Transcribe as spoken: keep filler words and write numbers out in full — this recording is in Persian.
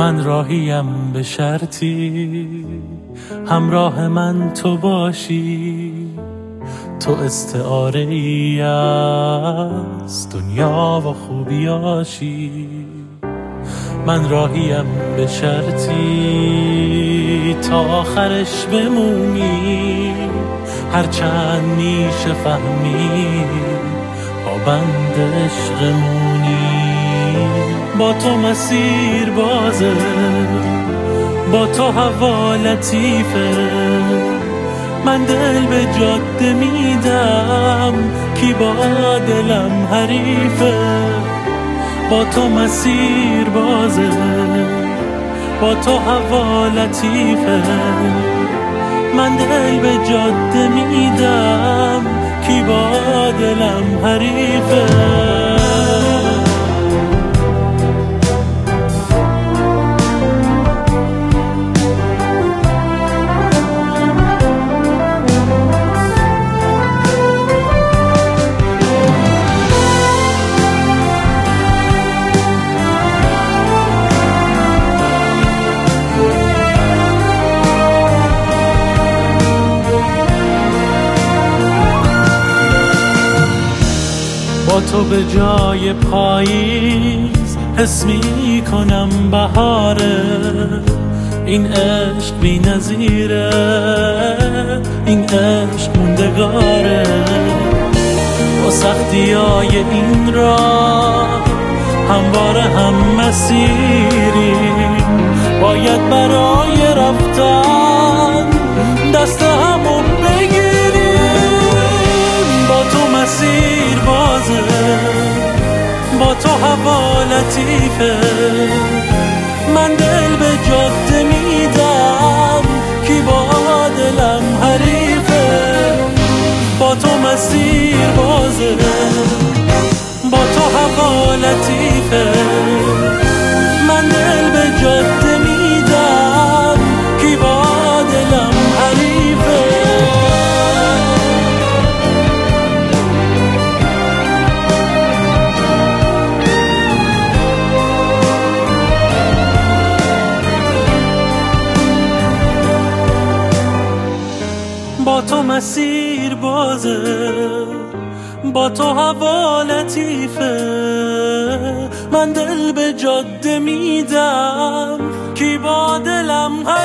من راهیم به شرطی همراه من تو باشی، تو استعاره ای از دنیا و خوبیاشی. من راهیم به شرطی تا آخرش بمونی، هرچند میشه فهمی پابند عشقمونی. با تو مسیر بازه، با تو هوا لطیفه، من دل به جاده میدم کی با دلم حریفه. با تو مسیر بازه، با تو هوا لطیفه، من دل به جاده میدم کی با دلم حریفه. با تو به جای پاییز حس می کنم بهاره، این عشق بی نظیره، این عشق موندگاره. با سختی های این راه همواره هم مسیریم، باید برای رفتن دست همو بگیریم. با تو مسیر بازه، با تو هوا لطیفه، من دل به جاده میدم کی با دلم حریفه. با تو مسیر بازه، با تو هوا لطیفه، من دل به جاده میدم کی با دلم حریفه. با تو مسیر بازه، با تو هوا لطیفه، من دل به جاده میدم کی با دلم